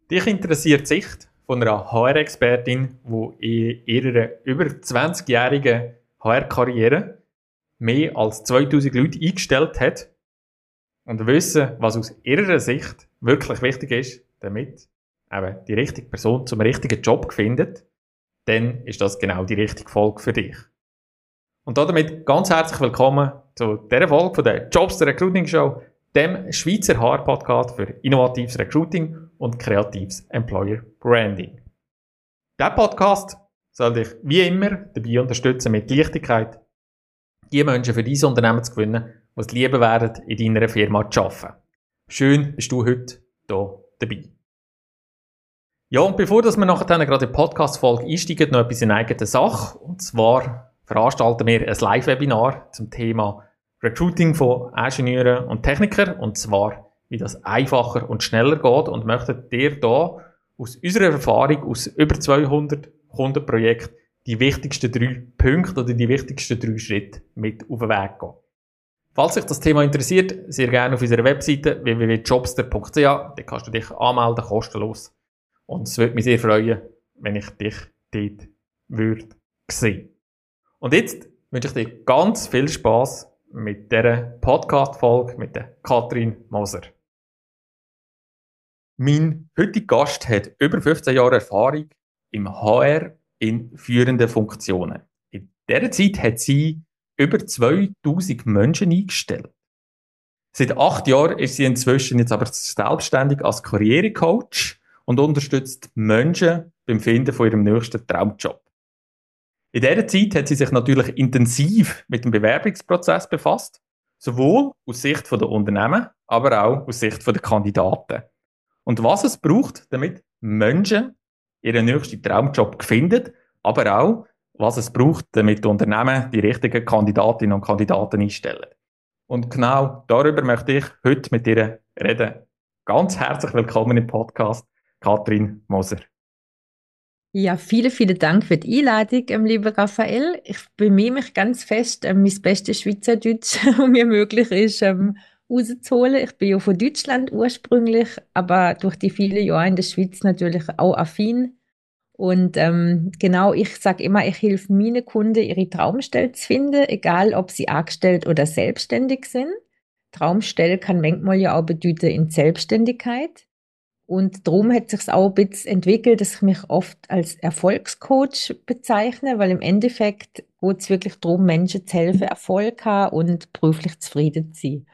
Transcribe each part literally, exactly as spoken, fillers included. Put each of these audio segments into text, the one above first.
Dich interessiert die Sicht von einer H R-Expertin, die in ihrer über zwanzigjährigen H R-Karriere mehr als zweitausend Leute eingestellt hat und wissen, was aus ihrer Sicht wirklich wichtig ist, damit eben die richtige Person zum richtigen Job findet, dann ist das genau die richtige Folge für dich. Und damit ganz herzlich willkommen zu dieser Folge von der Jobs der Recruiting Show, dem Schweizer H R-Podcast für innovatives Recruiting und kreatives Employer Branding. Dieser Podcast soll dich wie immer dabei unterstützen, mit Leichtigkeit die Menschen für dein Unternehmen zu gewinnen, die es lieben werden, in deiner Firma zu arbeiten. Schön, bist du heute hier dabei. Ja, und bevor wir nachher dann gerade in die Podcast-Folge einsteigen, noch etwas in eigener Sache. Und zwar veranstalten wir ein Live-Webinar zum Thema Recruiting von Ingenieuren und Technikern. Und zwar, wie das einfacher und schneller geht. Und möchten dir da aus unserer Erfahrung, aus über zweihundert Kundenprojekten, die wichtigsten drei Punkte oder die wichtigsten drei Schritte mit auf den Weg gehen. Falls dich das Thema interessiert, sehr gerne auf unserer Webseite w w w punkt jobster punkt c h. Da kannst du dich anmelden, kostenlos. Und es würde mich sehr freuen, wenn ich dich dort würde sehen. Und jetzt wünsche ich dir ganz viel Spass mit dieser Podcast-Folge mit der Katrin Moser. Mein heutiger Gast hat über fünfzehn Jahre Erfahrung im H R in führenden Funktionen. In dieser Zeit hat sie über zweitausend Menschen eingestellt. Seit acht Jahren ist sie inzwischen jetzt aber selbstständig als Karrierecoach und unterstützt Menschen beim Finden von ihrem nächsten Traumjob. In dieser Zeit hat sie sich natürlich intensiv mit dem Bewerbungsprozess befasst, sowohl aus Sicht der Unternehmen, aber auch aus Sicht der Kandidaten. Und was es braucht, damit Menschen ihren nächsten Traumjob finden, aber auch, was es braucht, damit die Unternehmen die richtigen Kandidatinnen und Kandidaten einstellen. Und genau darüber möchte ich heute mit dir reden. Ganz herzlich willkommen im Podcast, Katrin Moser. Ja, vielen, vielen Dank für die Einladung, ähm, lieber Raphael. Ich bemühe mich ganz fest, ähm, mein bestes Schweizerdeutsch, was mir möglich ist, ähm, rauszuholen. Ich bin ja von Deutschland ursprünglich, aber durch die vielen Jahre in der Schweiz natürlich auch affin. Und ähm, genau, ich sage immer, ich helfe meinen Kunden, ihre Traumstelle zu finden, egal ob sie angestellt oder selbstständig sind. Traumstelle kann manchmal ja auch bedeuten in Selbstständigkeit. Und darum hat sich auch ein bisschen entwickelt, dass ich mich oft als Erfolgscoach bezeichne, weil im Endeffekt geht es wirklich darum, Menschen zu helfen, Erfolg zu haben und beruflich zufrieden zu sein.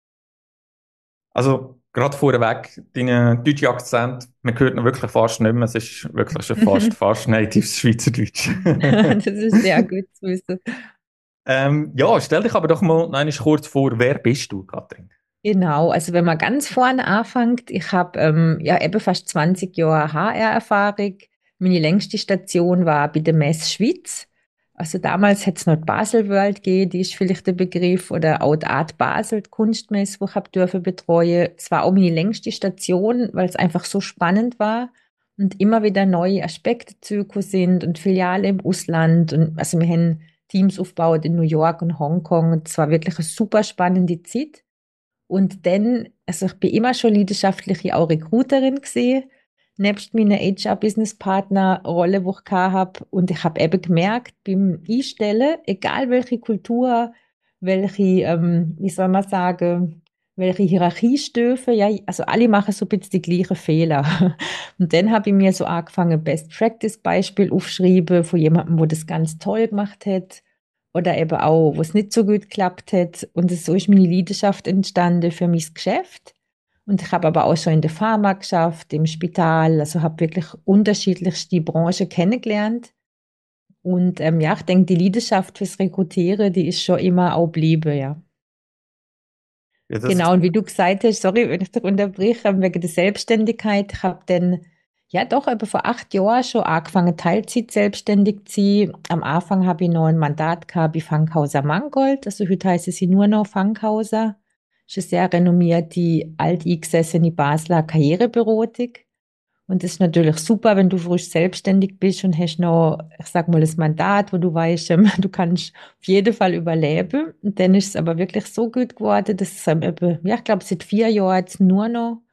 Also, gerade vorweg, dein deutscher Akzent, man hört ihn wirklich fast nicht mehr. Es ist wirklich schon fast, fast natives Schweizerdeutsch. Das ist sehr gut zu wissen. ähm, ja, stell dich aber doch mal nein, kurz vor, wer bist du, Katrin? Genau, also wenn man ganz vorne anfängt, ich habe ähm, ja eben fast zwanzig Jahre H R-Erfahrung. Meine längste Station war bei der Messe Schweiz. Also damals hat es noch die Basel World gegeben, die ist vielleicht der Begriff, oder auch die Art Basel, die Kunstmesse, die ich habe dürfen betreuen. Es war auch meine längste Station, weil es einfach so spannend war und immer wieder neue Aspekte dazugekommen sind und Filialen im Ausland. Und also wir haben Teams aufgebaut in New York und Hongkong. Und es war wirklich eine super spannende Zeit. Und dann, also ich bin immer schon leidenschaftliche auch Recruiterin gesehen, nebst meiner H R-Business-Partner-Rolle, die ich gehabt habe. Und ich habe eben gemerkt, beim Einstellen, egal welche Kultur, welche, ähm, wie soll man sagen, welche Hierarchiestufe, ja, also alle machen so ein bisschen die gleichen Fehler. Und dann habe ich mir so angefangen, Best-Practice-Beispiel aufschreiben von jemandem, der das ganz toll gemacht hat. Oder eben auch, wo es nicht so gut geklappt hat. Und so ist meine Leidenschaft entstanden für mein Geschäft. Und ich habe aber auch schon in der Pharma geschafft, im Spital, also habe wirklich unterschiedlichste Branchen kennengelernt. Und ähm, ja, ich denke, die Leidenschaft fürs Rekrutieren, die ist schon immer auch geblieben, ja. Ja, das Genau, und wie du gesagt hast, sorry, wenn ich dich unterbreche, wegen der Selbstständigkeit, ich habe dann ja doch etwa vor acht Jahren schon angefangen, Teilzeit selbstständig zu sein. Am Anfang habe ich noch ein Mandat gehabt bei Fankhauser Mangold, also heute heißt sie nur noch Fankhauser. Das ist eine sehr renommierte, alteingesessene Basler Karriereberatung. Und das ist natürlich super, wenn du frisch selbstständig bist und hast noch, ich sag mal, das Mandat, wo du weißt, ähm, du kannst auf jeden Fall überleben. Und dann ist es aber wirklich so gut geworden, dass es, ähm, eben, ja, ich glaube, seit vier Jahren jetzt nur noch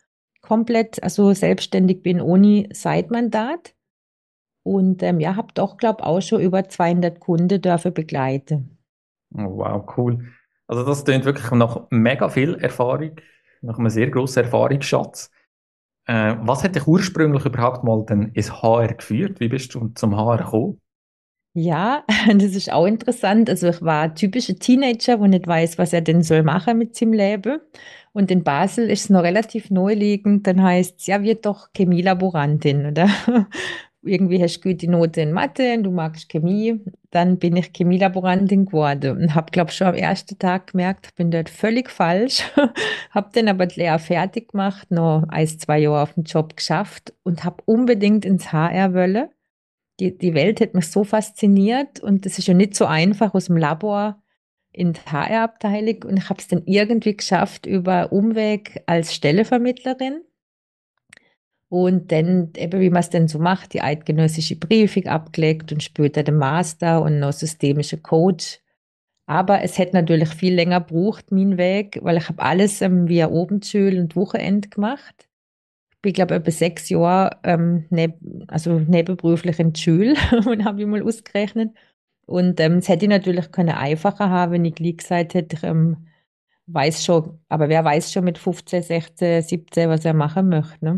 komplett, also selbstständig bin ohne Zeitmandat. Und ähm, ja, habe doch, glaube auch schon über zweihundert Kunden dafür begleiten. Oh, wow, cool. Also das klingt wirklich nach mega viel Erfahrung, nach einem sehr grossen Erfahrungsschatz. Äh, was hat dich ursprünglich überhaupt mal denn ins H R geführt? Wie bist du zum H R gekommen? Ja, das ist auch interessant. Also ich war ein typischer Teenager, der nicht weiß, was er denn soll machen mit seinem Leben. Und in Basel ist es noch relativ naheliegend. Dann heißt es, ja, wird doch Chemielaborantin, oder? Irgendwie hast du gute Note in Mathe und du magst Chemie. Dann bin ich Chemielaborantin geworden und habe, glaube ich, schon am ersten Tag gemerkt, ich bin dort völlig falsch. Habe dann aber die Lehre fertig gemacht, noch ein, zwei Jahre auf dem Job geschafft und habe unbedingt ins H R wollen. Die, die Welt hat mich so fasziniert und es ist ja nicht so einfach aus dem Labor in die H R-Abteilung und ich habe es dann irgendwie geschafft über Umweg als Stellevermittlerin und dann eben, wie man es denn so macht, die eidgenössische Prüfung abgelegt und später den Master und noch systemische Coach. Aber es hätte natürlich viel länger gebraucht, mein Weg, weil ich habe alles ähm, via Abendschule und Wochenende gemacht. Ich bin, glaube ich, etwa sechs Jahre ähm, neb also nebenberuflich in der Schule und habe ich mal ausgerechnet. Und ähm, das hätte ich natürlich können einfacher haben, wenn ich gleich gesagt hätte, ich ähm, weiß schon, aber wer weiß schon mit fünfzehn, sechzehn, siebzehn, was er machen möchte. Ne?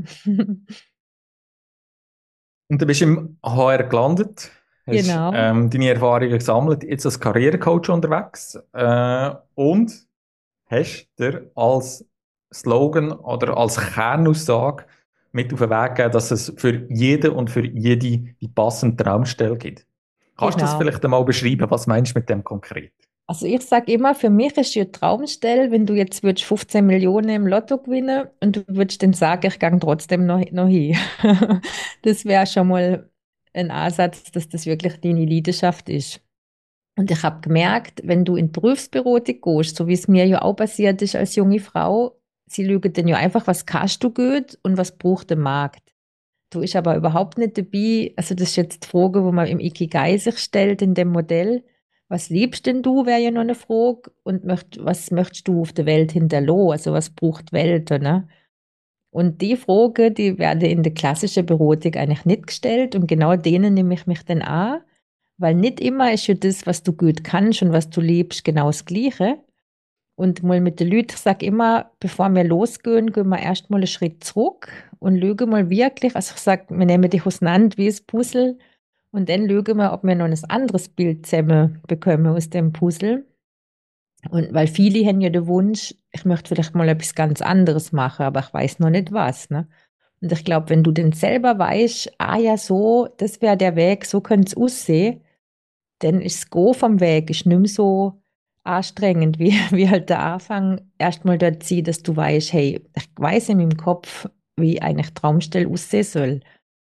Und du bist im H R gelandet, hast Genau, ähm, deine Erfahrungen gesammelt, jetzt als Karrierecoach unterwegs äh, und hast dir als Slogan oder als Kernaussage mit auf den Weg gegeben, dass es für jeden und für jede die passende Traumstelle gibt. Kannst du das genau. vielleicht einmal beschreiben? Was meinst du mit dem konkret? Also ich sage immer, für mich ist ja Traumstelle, wenn du jetzt würdest fünfzehn Millionen im Lotto gewinnen und du würdest dann sagen, ich gehe trotzdem noch, noch hin. Das wäre schon mal ein Ansatz, dass das wirklich deine Leidenschaft ist. Und ich habe gemerkt, wenn du in die Berufsberatung gehst, so wie es mir ja auch passiert ist als junge Frau, sie lügen dann ja einfach, was kannst du gut und was braucht der Markt. Du ist aber überhaupt nicht dabei, also das ist jetzt die Frage, wo man im Ikigai sich stellt in dem Modell. Was liebst denn du, wäre ja noch eine Frage. Und möcht, was möchtest du auf der Welt hinterlassen? Also was braucht die Welt, ne? Und die Frage, die werde in der klassischen Beratung eigentlich nicht gestellt und genau denen nehme ich mich dann an, weil nicht immer ist ja das, was du gut kannst und was du liebst, genau das Gleiche. Und mal mit den Leuten, ich sage immer, bevor wir losgehen, gehen wir erst mal einen Schritt zurück und schauen mal wirklich, also ich sage, wir nehmen dich auseinander wie ein Puzzle und dann schauen wir, ob wir noch ein anderes Bild zusammen bekommen aus dem Puzzle. Und weil viele haben ja den Wunsch, ich möchte vielleicht mal etwas ganz anderes machen, aber ich weiß noch nicht was, ne? Und ich glaube, wenn du dann selber weißt, ah ja, so, das wäre der Weg, so könnte es aussehen, dann ist das Go vom Weg ist nicht mehr so anstrengend, wie, wie halt der Anfang erstmal dort sieht, dass du weißt, hey, ich weiß in meinem Kopf, wie eigentlich Traumstelle aussehen soll.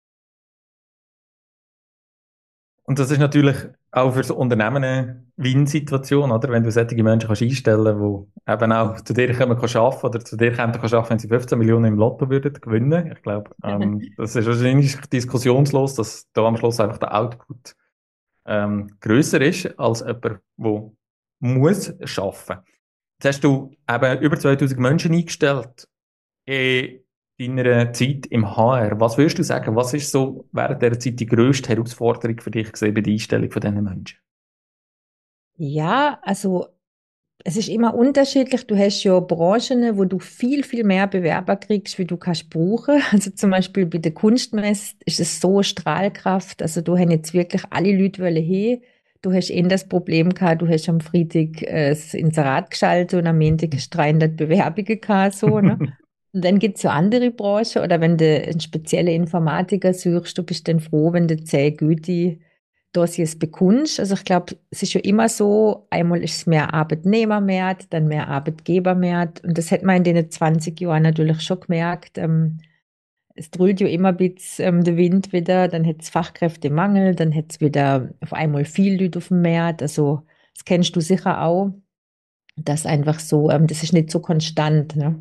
Und das ist natürlich auch für das Unternehmen eine Win-Situation, oder? Wenn du solche Menschen kannst einstellen kannst, die eben auch zu dir kommen können arbeiten oder zu dir kommen können arbeiten, wenn sie fünfzehn Millionen im Lotto würden gewinnen. Ich glaube, ähm, das ist wahrscheinlich diskussionslos, dass da am Schluss einfach der Output ähm, grösser ist als jemand, der muss arbeiten. Jetzt hast du eben über zweitausend Menschen eingestellt in deiner Zeit im H R. Was würdest du sagen, was ist so während dieser Zeit die grösste Herausforderung für dich gesehen bei der Einstellung von diesen Menschen? Ja, also es ist immer unterschiedlich. Du hast ja Branchen, wo du viel, viel mehr Bewerber kriegst, wie du kannst brauchen. Also zum Beispiel bei der Kunstmesse ist es so Strahlkraft. Also du hast jetzt wirklich alle Leute wollen hin. Du hast eh das Problem gehabt, du hast am Freitag äh, das Inserat geschaltet und am Montag hast du dreihundert Bewerbungen gehabt, so, ne? Und dann gibt's ja andere Branchen, oder wenn du einen speziellen Informatiker suchst, du bist dann froh, wenn du zehn gute Dossiers bekommst. Also ich glaube, es ist ja immer so, einmal ist es mehr Arbeitnehmermarkt, dann mehr Arbeitgebermarkt. Und das hat man in den zwanzig Jahren natürlich schon gemerkt. Ähm, es dröhnt ja immer ein bisschen ähm, der Wind wieder, dann hat es Fachkräftemangel, dann hat es wieder auf einmal viel Leute auf dem Markt. Also das kennst du sicher auch, dass einfach so, ähm, das ist nicht so konstant, ne?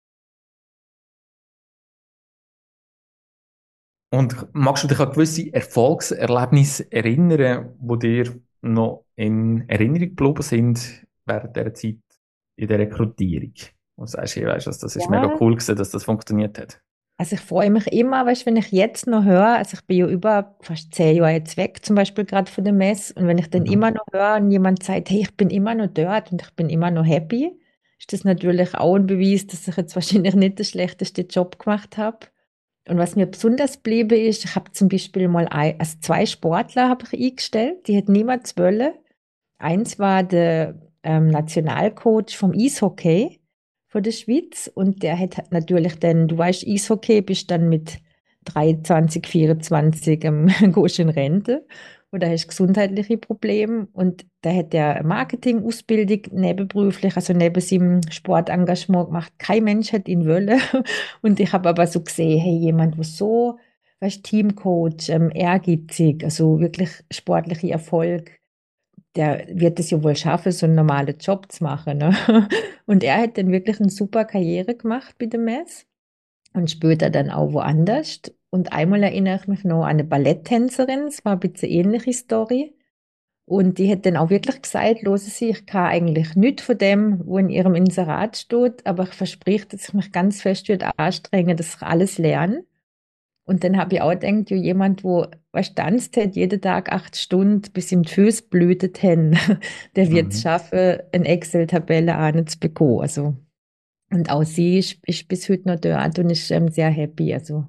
Und magst du dich an gewisse Erfolgserlebnisse erinnern, die dir noch in Erinnerung geblieben sind während dieser Zeit in der Rekrutierung? Und sagst, hey, weißt du, das ist mega Ja, cool gewesen, dass das funktioniert hat. Also ich freue mich immer, weißt, wenn ich jetzt noch höre, also ich bin ja über fast zehn Jahre jetzt weg, zum Beispiel gerade von der Messe, und wenn ich dann immer Mhm. noch höre und jemand sagt, hey, ich bin immer noch dort und ich bin immer noch happy, ist das natürlich auch ein Beweis, dass ich jetzt wahrscheinlich nicht den schlechtesten Job gemacht habe. Und was mir besonders bliebe ist, ich habe zum Beispiel mal ein, also zwei Sportler habe ich eingestellt, die hätten niemals wollen. Eins war der ähm, Nationalcoach vom Eishockey von der Schweiz, und der hat natürlich dann, du weißt, Eishockey bist dann mit dreiundzwanzig, vierundzwanzig ähm, gehst in Rente oder hast gesundheitliche Probleme, und da hat der Marketing-Ausbildung nebenberuflich, also neben seinem Sportengagement gemacht. Kein Mensch hat ihn wollen, und ich habe aber so gesehen, hey, jemand, der so, weißt, Teamcoach, ähm, ehrgeizig, also wirklich sportliche Erfolg, der wird es ja wohl schaffen, so einen normalen Job zu machen. Ne? Und er hat dann wirklich eine super Karriere gemacht bei der Mess und später dann auch woanders. Und einmal erinnere ich mich noch an eine Balletttänzerin, es war ein bisschen eine ähnliche Story. Und die hat dann auch wirklich gesagt, hören Sie, ich kann eigentlich nichts von dem, wo in Ihrem Inserat steht, aber ich verspreche, dass ich mich ganz fest wird anstrengen, dass ich alles lerne. Und dann habe ich auch gedacht, ja, jemand, wo was tanzt hat, jeden Tag acht Stunden, bis ihm die Füße blühtet haben, der wird es Mhm. schaffen, eine Excel-Tabelle anzubekommen. Also, und auch sie ist, ist bis heute noch dort und ist ähm, sehr happy. Also,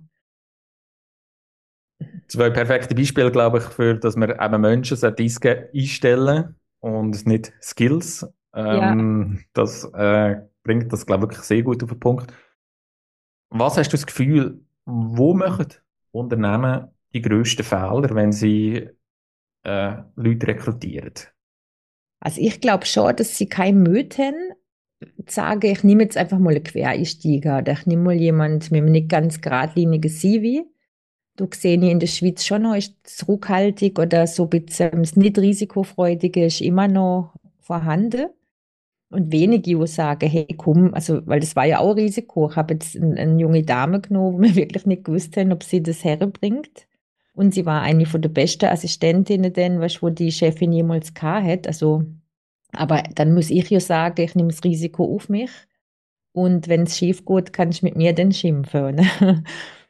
Zwei perfekte Beispiele, glaube ich, für, dass man eben Menschen sollte einske- einstellen und nicht Skills. ja, Ähm, das äh, bringt das, glaube ich, wirklich sehr gut auf den Punkt. Was hast du das Gefühl, wo machen Unternehmen die grössten Fehler, wenn sie äh, Leute rekrutieren? also ich glaube schon, dass sie kein Mühe haben, zu sagen, ich nehme jetzt einfach mal einen Quereinsteiger oder ich nehme mal jemanden mit einem nicht ganz geradlinigen C V. Du sehe ich in der Schweiz schon noch, ist zurückhaltig oder so ein bisschen das nicht risikofreudige ist immer noch vorhanden. Und wenige, die sagen, hey, komm, also, weil das war ja auch ein Risiko. Ich habe jetzt eine, eine junge Dame genommen, wo wir wirklich nicht gewusst haben, ob sie das herbringt. Und sie war eine von der besten Assistentinnen, denn, weißt, wo die Chefin jemals gehabt hat. Also, aber dann muss ich ja sagen, ich nehme das Risiko auf mich. Und wenn es schief geht, kann ich mit mir dann schimpfen. Ne?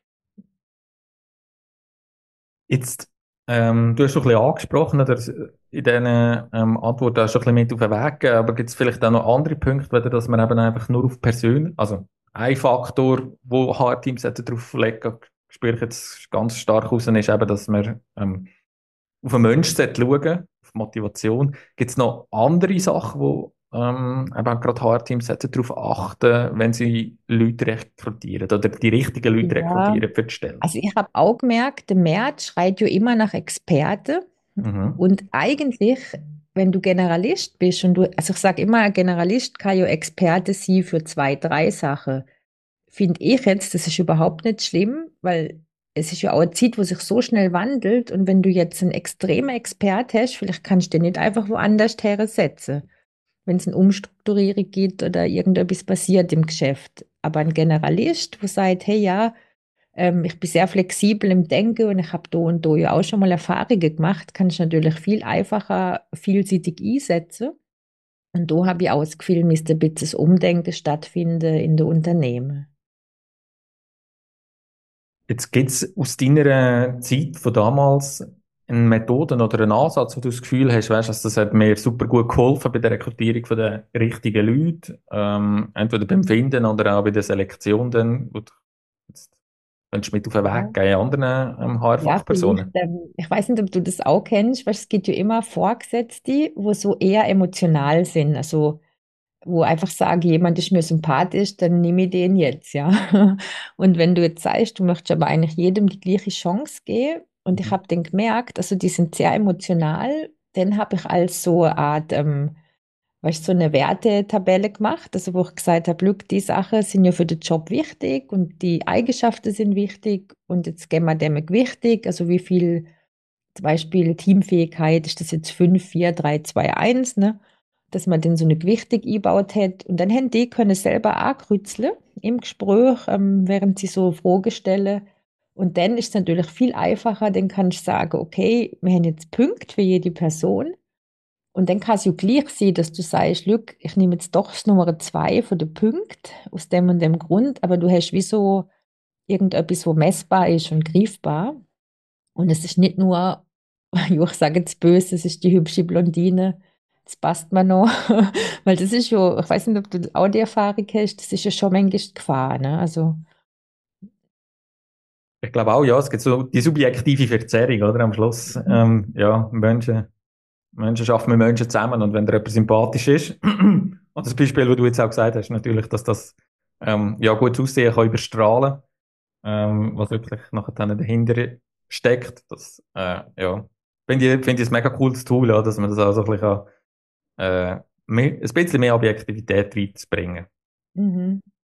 Jetzt, ähm, du hast schon ein bisschen angesprochen, oder in diesen ähm, Antworten hast du schon ein bisschen mit auf den Weg gegeben, aber gibt es vielleicht auch noch andere Punkte, weder dass man eben einfach nur auf Person, also ein Faktor, wo H R-Teams darauf legen, spüre ich jetzt ganz stark raus, ist eben, dass man ähm, auf den Menschen schauen, auf Motivation. Gibt es noch andere Sachen, wo ähm, eben auch gerade H R-Teams darauf achten, wenn sie Leute rekrutieren oder die richtigen Leute Ja, rekrutieren für die Stelle? also ich habe auch gemerkt, der Markt schreit ja immer nach Experte. Mhm. Und eigentlich, wenn du Generalist bist und du, also ich sage immer, ein Generalist kann ja Experte sein für zwei, drei Sachen. Finde ich jetzt, das ist überhaupt nicht schlimm, weil es ist ja auch eine Zeit, wo sich so schnell wandelt, und wenn du jetzt einen extremen Experte hast, vielleicht kannst du den nicht einfach woanders hersetzen, wenn es eine Umstrukturierung gibt oder irgendetwas passiert im Geschäft. Aber ein Generalist, wo sagt, hey ja, ähm, ich bin sehr flexibel im Denken und ich habe da und da ja auch schon mal Erfahrungen gemacht, kann ich natürlich viel einfacher vielseitig einsetzen. Und da habe ich auch das Gefühl, müsste ein bisschen das Umdenken stattfinden in den Unternehmen. Jetzt gibt es aus deiner Zeit von damals eine Methode oder einen Ansatz, wo du das Gefühl hast, weißt, dass das hat mir super gut geholfen bei der Rekrutierung von den richtigen Leuten, ähm, entweder beim Finden oder auch bei der Selektion dann, wo du jetzt könntest du mit auf den Weg Ja. gehen, anderen ähm, Ja, vielleicht, H R-Fachpersonen. ähm, ich weiß nicht, ob du das auch kennst, weil es gibt ja immer Vorgesetzte, wo so eher emotional sind, also wo einfach sagen, jemand ist mir sympathisch, dann nehme ich den jetzt, ja. Und wenn du jetzt sagst, du möchtest aber eigentlich jedem die gleiche Chance geben, und ich Mhm. habe dann gemerkt, also die sind sehr emotional, dann habe ich als so eine Art, ähm, weißt du, so eine Wertetabelle gemacht, also wo ich gesagt habe, look, die Sachen sind ja für den Job wichtig und die Eigenschaften sind wichtig, und jetzt geben wir dem wichtig, also wie viel, zum Beispiel Teamfähigkeit, ist das jetzt fünf, vier, drei, zwei, eins, ne? Dass man dann so eine Gewichtung eingebaut hat. Und dann haben die können selber auch kreuzeln im Gespräch, ähm, während sie so Fragen stellen. Und dann ist es natürlich viel einfacher, dann kannst du sagen, okay, wir haben jetzt Punkte für jede Person. Und dann kann es ja gleich sein, dass du sagst, look, ich nehme jetzt doch das Nummer zwei von den Punkten aus dem und dem Grund, aber du hast wie so irgendetwas, wo messbar ist und greifbar. Und es ist nicht nur, ja, ich sage jetzt böse, es ist die hübsche Blondine, das passt mir noch. Weil das ist ja, ich weiß nicht, ob du auch die Erfahrung hast, das ist ja schon manchmal die Gefahr, ne? Also, Ich glaube auch, ja, es gibt so die subjektive Verzerrung, oder? Am Schluss, ähm, ja, Menschen, Menschen schaffen mit Menschen zusammen und wenn dir jemand sympathisch ist, und das Beispiel, das du jetzt auch gesagt hast, natürlich, dass das, ähm, ja, gutes Aussehen kann überstrahlen, ähm, was wirklich nachher dann dahinter steckt, das, äh, ja, finde ich, finde ich ein mega cooles Tool, ja, dass man das auch so ein bisschen, äh, mehr, ein bisschen mehr Objektivität reinzubringen. mhm.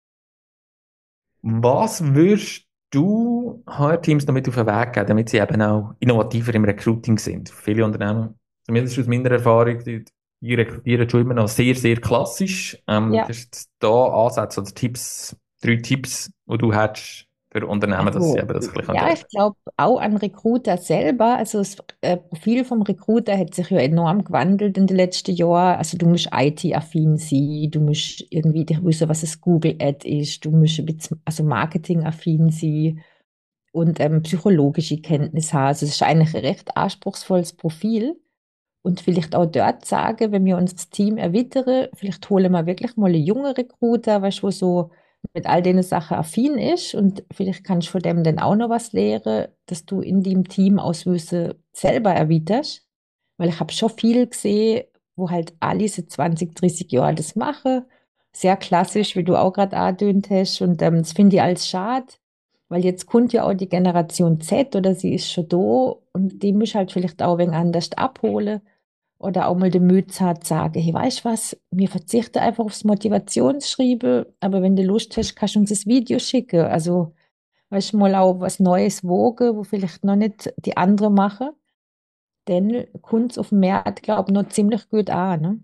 Was würdest du H R-Teams damit auf den Weg geben, damit sie eben auch innovativer im Recruiting sind? Viele Unternehmen, zumindest aus meiner Erfahrung, die, die rekrutieren schon immer noch sehr, sehr klassisch. Ähm, Ja, hast du da Ansätze oder Tipps, drei Tipps, die du hättest für Unternehmen, dass sie also eben das ein bisschen ja, können? ich glaube auch an Recruiter selber. Also das äh, Profil vom Recruiter hat sich ja enorm gewandelt in den letzten Jahren. Also du musst I T-affin sein, du musst irgendwie dich wissen, was es Google Ad ist, du musst ein bisschen, also Marketing-affin sein und ähm, psychologische Kenntnisse haben. Also es ist eigentlich ein recht anspruchsvolles Profil. Und vielleicht auch dort sagen, wenn wir unser Team erweitern, vielleicht holen wir wirklich mal einen jungen Recruiter, weißt du, wo so mit all den Sachen affin ist und vielleicht kannst du von dem dann auch noch was lernen, dass du in dem Team Auswüsse selber erweiterst. Weil ich habe schon viel gesehen, wo halt alle seit zwanzig, dreißig Jahren das machen. Sehr klassisch, wie du auch gerade angedeutet hast. Und ähm, das finde ich als schade, weil jetzt kommt ja auch die Generation Z oder sie ist schon da und die muss halt vielleicht auch ein wenig anders abholen. Oder auch mal den Mut hat, zu sagen, hey, weißt du was, wir verzichten einfach aufs Motivationsschreiben, aber wenn du Lust hast, kannst du uns das Video schicken. Also, weißt du, mal auch was Neues wagen, wo vielleicht noch nicht die anderen machen. Dann kommt es auf dem Markt, glaube ich, noch ziemlich gut an. Ne?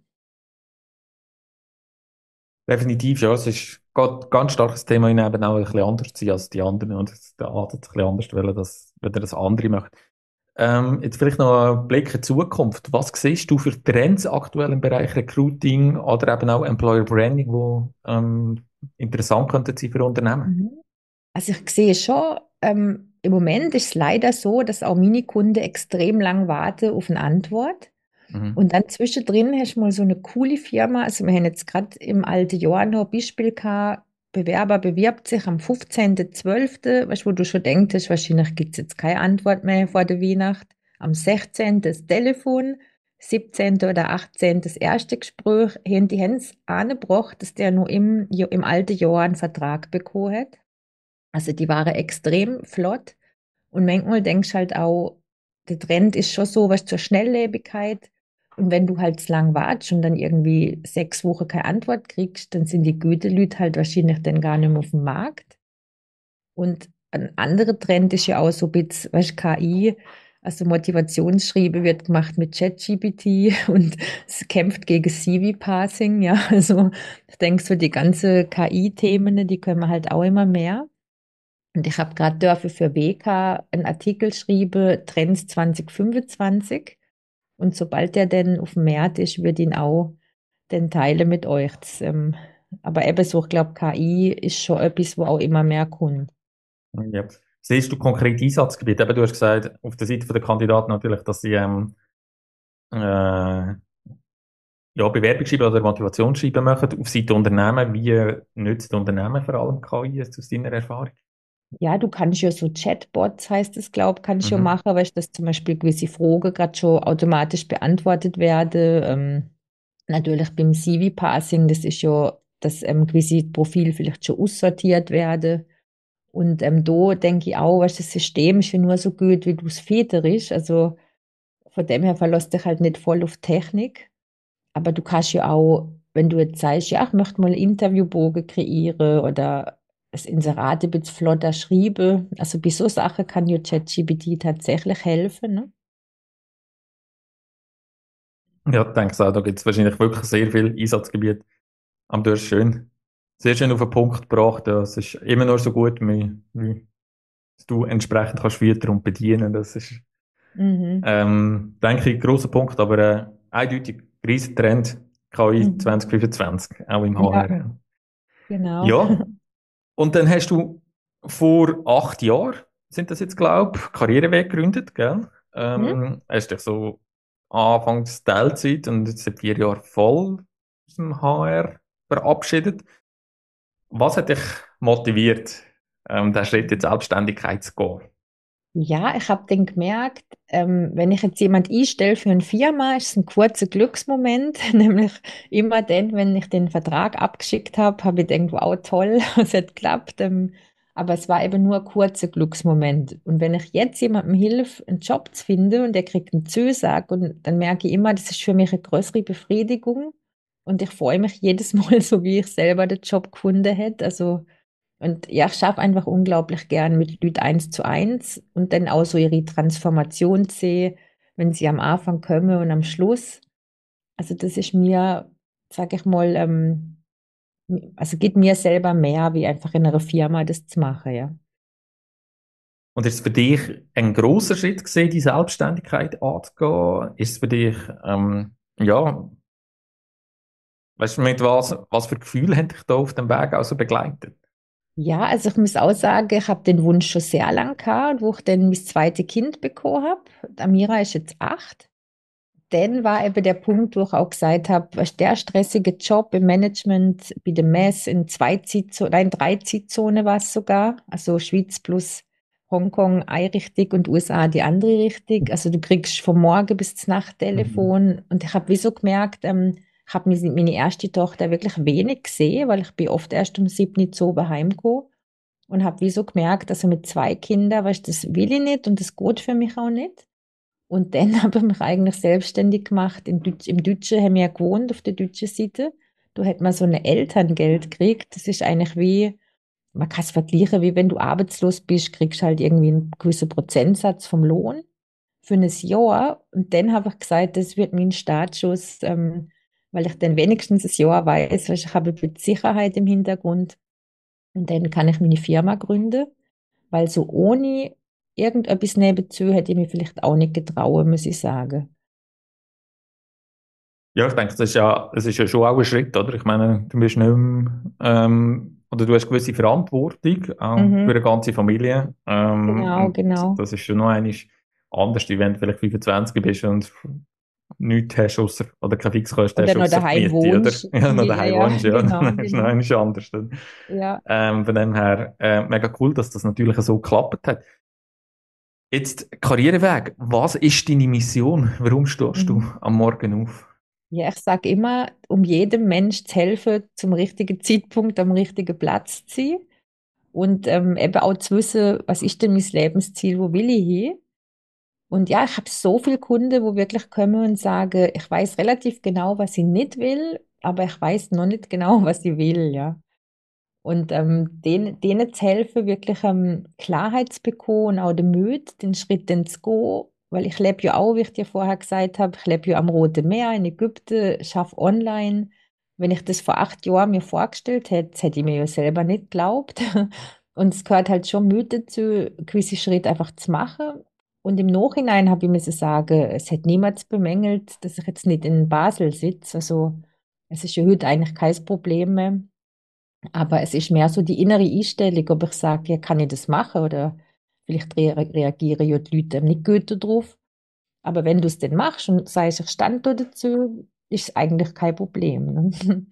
Definitiv, ja, es ist ein ganz starkes Thema, in eben auch ein bisschen anders zu sein als die anderen und der Ansatz ein bisschen anders wollen, als wenn das andere macht. Ähm, jetzt vielleicht noch ein Blick in die Zukunft. Was siehst du für Trends aktuell im Bereich Recruiting oder eben auch Employer Branding, wo ähm, interessant könnten sein für Unternehmen? Mhm. Also ich sehe schon, ähm, im Moment ist es leider so, dass auch meine Kunden extrem lang warten auf eine Antwort. Mhm. Und dann zwischendrin hast du mal so eine coole Firma. Also wir haben jetzt gerade im alten Jahr noch ein Beispiel gehabt, Bewerber bewirbt sich am fünfzehnten zwölften, weißt du, wo du schon denkst, wahrscheinlich gibt es jetzt keine Antwort mehr vor der Weihnacht. Am sechzehnten das Telefon, siebzehnten oder achtzehnten das erste Gespräch, haben die haben es angebracht, dass der nur im, im alten Jahr einen Vertrag bekommen hat. Also die waren extrem flott. Und manchmal denkst du halt auch, der Trend ist schon so was zur Schnelllebigkeit. Und wenn du halt zu lang wartest und dann irgendwie sechs Wochen keine Antwort kriegst, dann sind die Gütelüt halt wahrscheinlich dann gar nicht mehr auf dem Markt. Und ein anderer Trend ist ja auch so ein bisschen, weißt, K I, also Motivationsschreiben wird gemacht mit ChatGPT und es kämpft gegen C V-Parsing, ja. Also ich denke so, die ganze K I-Themen, die können wir halt auch immer mehr. Und ich habe gerade dafür für W K einen Artikel geschrieben, Trends zwanzig fünfundzwanzig. Und sobald der denn auf dem Markt ist, würde ich ihn auch den teilen mit euch. Das, ähm, aber ebenso, ich glaube, K I ist schon etwas, wo auch immer mehr kommt. Ja. Siehst du konkret Einsatzgebiete? Eben, du hast gesagt, auf der Seite der Kandidaten natürlich, dass sie ähm, äh, ja, Bewerbungsschreiben oder Motivationsschreiben machen. Auf Seite Unternehmen, wie nützt Unternehmen vor allem K I aus deiner Erfahrung? Ja, du kannst ja so Chatbots, heißt es, glaube ich, kannst du ja Mhm. machen, weil dass zum Beispiel gewisse Fragen gerade schon automatisch beantwortet werden. Ähm, natürlich beim C V-Passing, das ist ja, dass ähm, gewisse Profile vielleicht schon aussortiert werden. Und ähm, da denke ich auch, weißt, das System ist ja nur so gut, wie du es federisch. Also von dem her verlässt dich halt nicht voll auf Technik. Aber du kannst ja auch, wenn du jetzt sagst, ja, ich möchte mal einen Interviewbogen kreieren oder das Inserat ein bisschen flotter schreiben. Also bei so Sachen kann ja ChatGPT tatsächlich helfen. Ne? Ja, ich denke auch, da gibt es wahrscheinlich wirklich sehr viel Einsatzgebiet. Aber du hast schön, sehr schön auf den Punkt gebracht. Ja, es ist immer nur so gut, wie, wie du entsprechend kannst füttern und bedienen. Das ist, Mhm. ähm, denke ich, ein grosser Punkt, aber äh, eindeutig riesen Trend K I Mhm. zwanzig fünfundzwanzig, auch im Ja, H R. genau. Ja, und dann hast du vor acht Jahren sind das jetzt, glaube ich, Karriereweg gegründet, gell? Mhm. Ähm, hast dich so anfangs Teilzeit und jetzt seit vier Jahren voll aus dem H R verabschiedet. Was hat dich motiviert, ähm, den Schritt in die Selbstständigkeit zu gehen? Ja, ich habe dann gemerkt, ähm, wenn ich jetzt jemand einstelle für eine Firma, ist es ein kurzer Glücksmoment, nämlich immer dann, wenn ich den Vertrag abgeschickt habe, habe ich gedacht, wow, toll, es hat geklappt. Ähm, aber es war eben nur ein kurzer Glücksmoment. Und wenn ich jetzt jemandem hilf, einen Job zu finden und der kriegt einen Zusag, und dann merke ich immer, das ist für mich eine größere Befriedigung. Und ich freue mich jedes Mal, so wie ich selber den Job gefunden hätte. Also und ja, ich schaffe einfach unglaublich gern mit Leuten eins zu eins und dann auch so ihre Transformation sehe, wenn sie am Anfang kommen und am Schluss. Also das ist mir, sag ich mal, ähm, also geht mir selber mehr, wie einfach in einer Firma das zu machen, ja. Und ist es für dich ein großer Schritt gewesen, die Selbstständigkeit anzugehen? Ist es für dich, ähm, ja, weißt du, mit was, was für Gefühle haben dich da auf dem Weg also begleitet? Ja, also ich muss auch sagen, ich habe den Wunsch schon sehr lang gehabt, wo ich dann mein zweites Kind bekommen habe. Amira ist jetzt acht. Dann war eben der Punkt, wo ich auch gesagt habe, was der stressige Job im Management bei der Mess in zwei Zeitzonen, nein, drei Zeitzonen war es sogar, also Schweiz plus Hongkong eine Richtung und U S A die andere Richtung. Also du kriegst vom Morgen bis zum Mhm. Nachttelefon und ich habe wie so gemerkt, ähm, ich habe meine meine erste Tochter wirklich wenig gesehen, weil ich bin oft erst um sieben Uhr zu oben heimgekommen und habe wie so gemerkt, also mit zwei Kindern, weißt, das will ich nicht und das geht für mich auch nicht. Und dann habe ich mich eigentlich selbstständig gemacht. In Deutsch, Im Deutschen haben wir ja gewohnt, auf der deutschen Seite. Da hat man so ein Elterngeld gekriegt. Das ist eigentlich wie, man kann es vergleichen, wie wenn du arbeitslos bist, kriegst du halt irgendwie einen gewissen Prozentsatz vom Lohn für ein Jahr. Und dann habe ich gesagt, das wird mein Startschuss, ähm, weil ich dann wenigstens ein Jahr weiß, weil ich habe ein bisschen Sicherheit im Hintergrund. Und dann kann ich meine Firma gründen. Weil so ohne irgendetwas nebenzu hätte ich mich vielleicht auch nicht getrauen, muss ich sagen. Ja, ich denke, das ist ja, das ist ja schon auch ein Schritt, oder? Ich meine, du bist nicht mehr, ähm, oder du hast gewisse Verantwortung, auch für Mhm. eine ganze Familie. Ähm, Genau, und genau. das ist schon noch einmal anders, wie wenn du vielleicht fünfundzwanzig bist und nichts hast, ausser, oder keine Fixkosten Oder hast, noch ausser die daheim Miete, oder? wohnst. Ja, noch Ja, daheim ja, wohnst, ja, genau, dann ist es noch genau. einmal anders. Dann. Ja. Ähm, von dem her, äh, mega cool, dass das natürlich so geklappt hat. Jetzt, Karriereweg. Was ist deine Mission? Warum stehst du Mhm. am Morgen auf? Ja, ich sage immer, um jedem Mensch zu helfen, zum richtigen Zeitpunkt am richtigen Platz zu sein. Und ähm, eben auch zu wissen, was ist denn mein Lebensziel, wo will ich hin? Und ja, ich habe so viele Kunden, wo wirklich kommen und sagen, ich weiß relativ genau, was ich nicht will, aber ich weiß noch nicht genau, was ich will, ja. Und ähm, denen, denen zu helfen, wirklich ähm, Klarheit zu bekommen und auch den Mut, den Schritt dann zu gehen. Weil ich lebe ja auch, wie ich dir vorher gesagt habe, ich lebe ja am Roten Meer in Ägypten, schaffe online. Wenn ich das vor acht Jahren mir vorgestellt hätte, hätte ich mir ja selber nicht geglaubt. Und es gehört halt schon Mut dazu, gewisse Schritte einfach zu machen. Und im Nachhinein habe ich mir so sagen, es hat niemand bemängelt, dass ich jetzt nicht in Basel sitze. Also es ist ja heute eigentlich kein Problem mehr. Aber es ist mehr so die innere Einstellung, ob ich sage, ja, kann ich das machen oder vielleicht rea reagieren ja die Leute nicht gut darauf. Aber wenn du es dann machst und sagst, ich stand da dazu, ist es eigentlich kein Problem. Ne?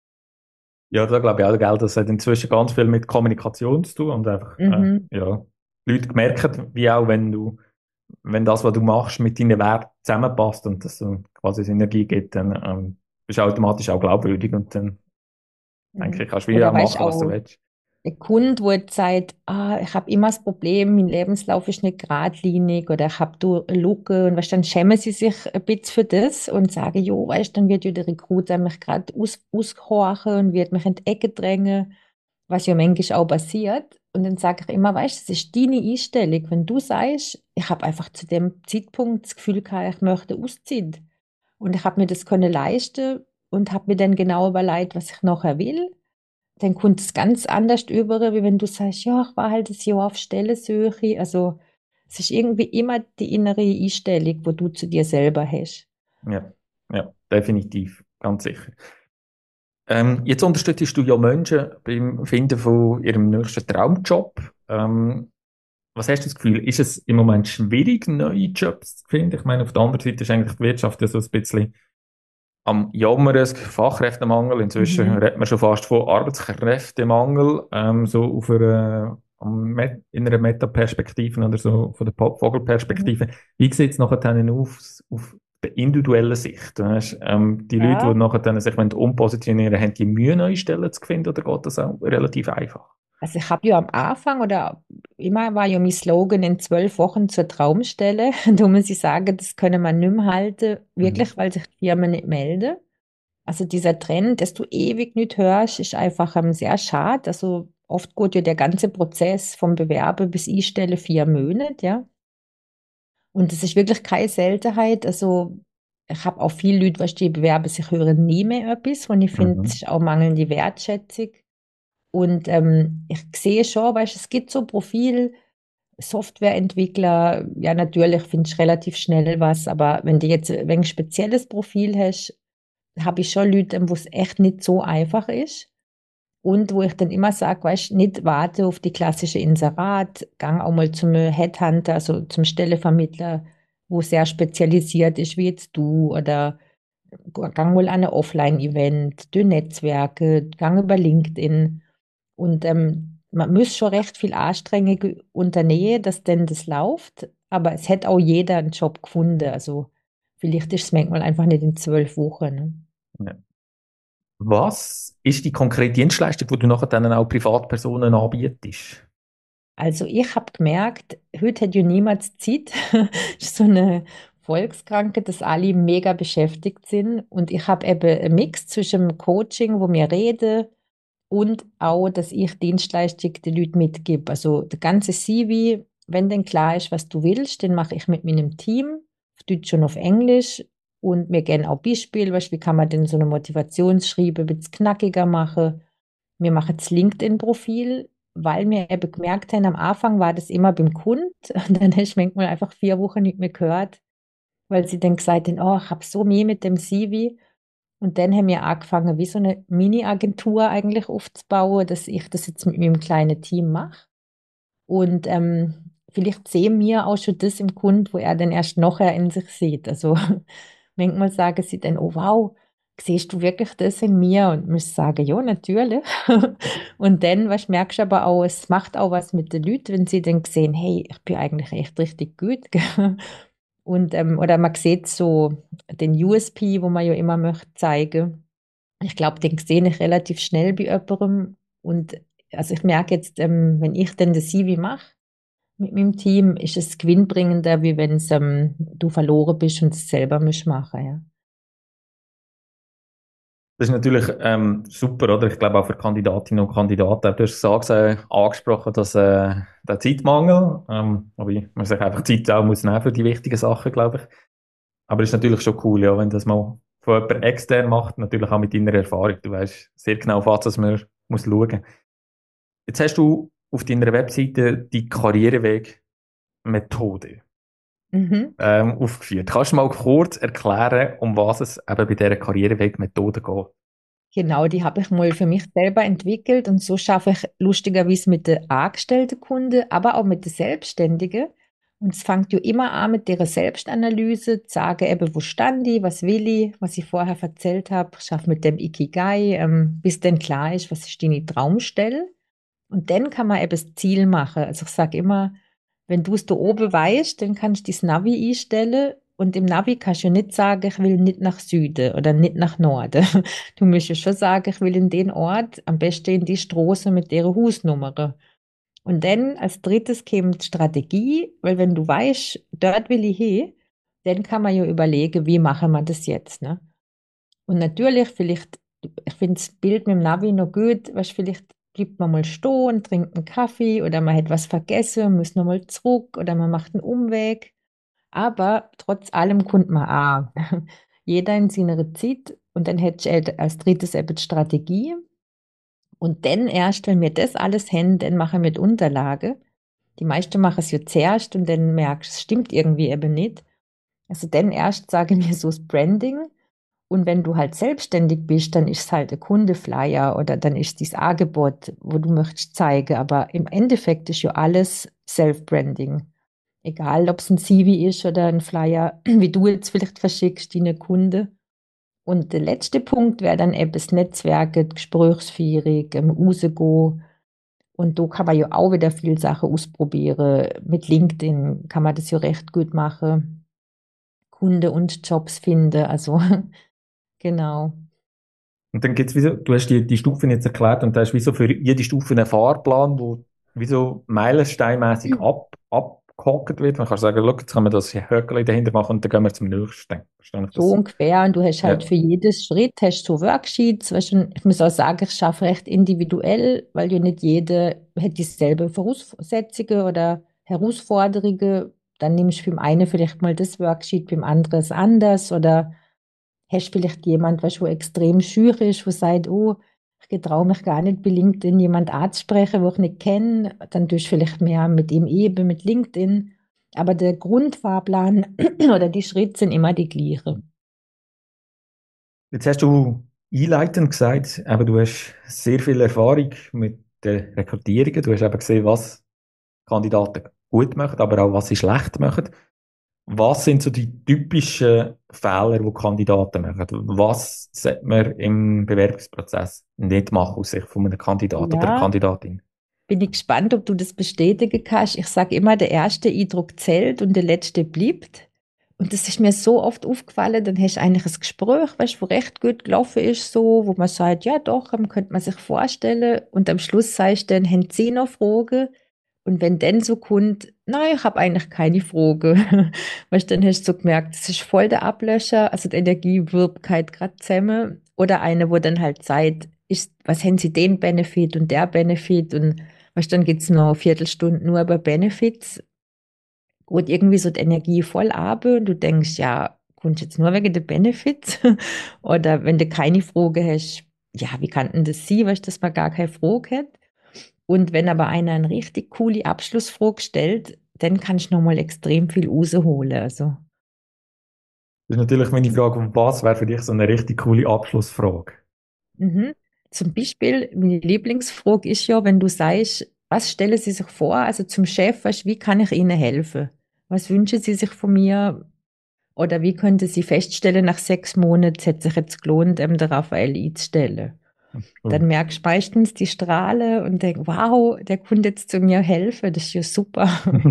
Ja, da glaube ich auch, gell, das hat inzwischen ganz viel mit Kommunikation zu tun und einfach, äh, Mhm. ja, die Leute merken, wie auch wenn du, wenn das, was du machst, mit deinen Werten zusammenpasst und das so quasi Synergie gibt, dann ähm, bist du automatisch auch glaubwürdig und dann denke Mhm. ich, kannst du wie Oder auch weißt machen, was du auch, willst. ein Kunde, wo jetzt sagt, ah, ich habe immer das Problem, mein Lebenslauf ist nicht geradlinig oder ich habe da eine Lücke und weißt, dann schämen sie sich ein bisschen für das und sagen, jo, weißt, dann wird ja der Recruiter mich gerade aus, aushorchen und wird mich in die Ecke drängen, was ja manchmal auch passiert. Und dann sage ich immer, weißt, das ist deine Einstellung. Wenn du sagst, ich habe einfach zu dem Zeitpunkt das Gefühl gehabt, ich möchte ausziehen und ich habe mir das können leisten und habe mir dann genau überlegt, was ich nachher will, dann kommt es ganz anders über, wie wenn du sagst, ja, ich war halt das Jahr auf Stellensuche. Also es ist irgendwie immer die innere Einstellung, wo du zu dir selber hast. Ja, ja, definitiv, ganz sicher. Ähm, jetzt unterstützt du ja Menschen beim Finden von ihrem nächsten Traumjob. Ähm, was hast du das Gefühl? Ist es im Moment schwierig, neue Jobs zu finden? Ich meine, auf der anderen Seite ist eigentlich die Wirtschaft ja so ein bisschen am Jammern, es gibt Fachkräftemangel. Inzwischen Mhm. redet man schon fast von Arbeitskräftemangel, ähm, so auf einer, am Met- in einer Metaperspektive oder so von der Po- Mhm. Vogelperspektive. Wie sieht es nachher dann auf, auf der individuellen Sicht? Weißt? Ähm, die Leute, die Ja, nachher dann sich wollen umpositionieren wollen, haben die Mühe, neue Stellen zu finden oder geht das auch relativ einfach? also ich habe ja am Anfang oder immer war ja mein Slogan in zwölf Wochen zur Traumstelle. Da muss ich sagen, das können wir nicht mehr halten, Mhm. wirklich, weil sich die Firmen nicht melden. Also dieser Trend, dass du ewig nicht hörst, ist einfach ähm, sehr schade. Also oft geht ja der ganze Prozess vom Bewerben bis Einstellen vier Monate, ja. Und das ist wirklich keine Seltenheit. Also ich habe auch viele Leute, weißt du, die bewerben sich, hören nie mehr etwas. Und ich finde, das Mhm. ist auch mangelnde Wertschätzung. Und ähm, ich sehe schon, weißt du, es gibt so Profil, Softwareentwickler, ja, natürlich findest du relativ schnell was, aber wenn du jetzt ein spezielles Profil hast, habe ich schon Leute, wo es echt nicht so einfach ist. Und wo ich dann immer sage, weißt, nicht warte auf die klassische Inserat, gang auch mal zum Headhunter, also zum Stellevermittler, wo sehr spezialisiert ist, wie jetzt du, oder gang mal an ein Offline-Event, durch Netzwerke, gang über LinkedIn. Und ähm, man muss schon recht viel Anstrengung unternehmen, dass denn das läuft, aber es hätte auch jeder einen Job gefunden. Also vielleicht ist es manchmal einfach nicht in zwölf Wochen. Ne? Ja. Was ist die konkrete Dienstleistung, die du nachher dann auch Privatpersonen anbietest? Also ich habe gemerkt, heute hat ja niemand Zeit. Ist so eine Volkskrankheit, dass alle mega beschäftigt sind. Und ich habe eben einen Mix zwischen dem Coaching, wo wir reden, und auch, dass ich Dienstleistung den Leuten mitgebe. Also der ganze C V, wenn denn klar ist, was du willst, den mache ich mit meinem Team, auf Deutsch und auf Englisch. Und wir gehen auch Beispiele, weißt, wie kann man denn so eine Motivationsschreibe ein bisschen knackiger machen. Wir machen das LinkedIn-Profil, weil wir eben gemerkt haben, am Anfang war das immer beim Kunden und dann hast du manchmal einfach vier Wochen nicht mehr gehört, weil sie dann gesagt haben, oh, ich habe so Mühe mit dem C V. Und dann haben wir angefangen, wie so eine Mini-Agentur eigentlich aufzubauen, dass ich das jetzt mit meinem kleinen Team mache. Und ähm, vielleicht sehen wir auch schon das im Kunden, wo er dann erst nachher in sich sieht. Also manchmal sagen sie dann, oh wow, siehst du wirklich das in mir? Und muss sagen, ja, natürlich. Und dann, was merkst du aber auch, es macht auch was mit den Leuten, wenn sie dann sehen, hey, ich bin eigentlich echt richtig gut. gell? Und, ähm, oder man sieht so den U S P, wo man ja immer möchte zeigen. Ich glaube, den sehe ich relativ schnell bei jemandem. Und also ich merke jetzt, ähm, wenn ich dann das C V mache mit meinem Team, ist es gewinnbringender, wie wenn es, ähm, du verloren bist und es selber musst machen, ja. Das ist natürlich ähm, super, oder? Ich glaube auch für Kandidatinnen und Kandidaten. Du hast gesagt, äh, angesprochen, dass äh, der Zeitmangel, ähm, aber ich muss sich einfach Zeit auch muss nehmen für die wichtigen Sachen, glaube ich. Aber es ist natürlich schon cool, ja, wenn das mal von jemand extern macht, natürlich auch mit deiner Erfahrung. Du weißt sehr genau, auf was man muss schauen. Jetzt hast du auf deiner Webseite die Karriereweg-Methode Mhm. ähm, aufgeführt. Kannst du mal kurz erklären, um was es eben bei dieser Karriereweg-Methode geht? Genau, die habe ich mal für mich selber entwickelt und so schaffe ich lustigerweise mit den angestellten Kunden, aber auch mit den Selbstständigen. Und es fängt ja immer an mit der Selbstanalyse, zu sagen eben, wo stand ich, was will ich, was ich vorher erzählt habe, ich schaffe mit dem Ikigai, ähm, bis dann klar ist, was ist deine Traumstelle. Und dann kann man eben das Ziel machen. Also ich sage immer, wenn du es da oben weißt, dann kannst du das Navi einstellen und im Navi kannst du ja nicht sagen, ich will nicht nach Süden oder nicht nach Norden. Du musst ja schon sagen, ich will in den Ort, am besten in die Straße mit der Hausnummer. Und dann als drittes kommt die Strategie, weil wenn du weißt, dort will ich hin, dann kann man ja überlegen, wie machen wir das jetzt, ne? Und natürlich, vielleicht, ich finde das Bild mit dem Navi noch gut, was vielleicht bleibt man mal stehen und trinkt einen Kaffee oder man hat was vergessen, muss nochmal zurück oder man macht einen Umweg. Aber trotz allem kommt man an. Jeder in seiner Zeit und dann hätte ich halt als drittes eben die Strategie. Und dann erst, wenn wir das alles haben, dann machen wir die Unterlage. Die meisten machen es ja zuerst und dann merkst du, es stimmt irgendwie eben nicht. Also dann erst sage ich mir so das Branding. Und wenn du halt selbstständig bist, dann ist es halt ein Kundeflyer oder dann ist es dein Angebot, wo du möchtest zeigen. Aber im Endeffekt ist ja alles Self-Branding. Egal, ob es ein C V ist oder ein Flyer, wie du jetzt vielleicht verschickst, deine Kunde. Und der letzte Punkt wäre dann eben das Netzwerken, die Gesprächsführung, ähm, rausgehen. Und da kann man ja auch wieder viele Sachen ausprobieren. Mit LinkedIn kann man das ja recht gut machen. Kunde und Jobs finden, also genau. Und dann gibt's wie so, du hast die, die Stufen jetzt erklärt und da ist wie so für jede Stufe einen Fahrplan, wo wie so meilensteinmäßig ab, abgehakt wird. Man kann sagen, schau, jetzt kann man das Höckchen dahinter machen und dann gehen wir zum nächsten. Verstehe ich So das? ungefähr. Und du hast halt Ja. für jedes Schritt hast so Worksheets. Weißt du, ich muss auch sagen, ich schaffe recht individuell, weil ja nicht jeder hat dieselbe Voraussetzungen oder Herausforderungen. Dann nimmst du beim einen vielleicht mal das Worksheet, beim anderen das anders. Oder hast vielleicht jemand, weißt, wo extrem schüch ist, wo sagt, oh, ich traue mich gar nicht bei LinkedIn jemand anzusprechen, wo ich nicht kenne. Dann tust du vielleicht mehr mit ihm eben, mit LinkedIn. Aber der Grundfahrplan oder die Schritte sind immer die gleichen. Jetzt hast du einleitend gesagt, aber du hast sehr viel Erfahrung mit den Rekrutierungen. Du hast eben gesehen, was Kandidaten gut machen, aber auch was sie schlecht machen. Was sind so die typischen Fehler, die Kandidaten machen? Was sollte man im Bewerbungsprozess nicht machen aus Sicht von einem Kandidat oder einer Ja, Kandidatin? bin ich gespannt, ob du das bestätigen kannst. Ich sage immer, der erste Eindruck zählt und der letzte bleibt. Und das ist mir so oft aufgefallen, dann hast du eigentlich ein Gespräch, weißt, wo recht gut gelaufen ist, so, wo man sagt, ja doch, ähm, könnte man sich vorstellen. Und am Schluss sagst du dann, haben Sie noch Fragen? Und wenn dann so kommt, nein, ich habe eigentlich keine Frage, weißt, dann hast du so gemerkt, das ist voll der Ablöscher, also die Energie wirbt halt gerade zusammen. Oder eine, wo dann halt sagt, ist, was haben Sie den Benefit und der Benefit und weißt, dann geht's noch eine Viertelstunde nur über Benefits und irgendwie so die Energie voll ab und du denkst, ja, kommst jetzt nur wegen der Benefits? Oder wenn du keine Frage hast, ja, wie kann denn das sein, weißt, dass man gar keine Frage hat? Und wenn aber einer eine richtig coole Abschlussfrage stellt, dann kannst du nochmal extrem viel rausholen. Also, Das ist natürlich meine Frage, was wäre für dich so eine richtig coole Abschlussfrage? mhm. Zum Beispiel, meine Lieblingsfrage ist ja, wenn du sagst, was stellen Sie sich vor, also zum Chef, weißt, wie kann ich Ihnen helfen? Was wünschen Sie sich von mir? Oder wie könnte sie feststellen, nach sechs Monaten es hat sich jetzt gelohnt, ähm, den Raphael einzustellen? Dann Hm. merkst du meistens die Strahle und denkst, wow, der kommt jetzt zu mir helfen, das ist ja super.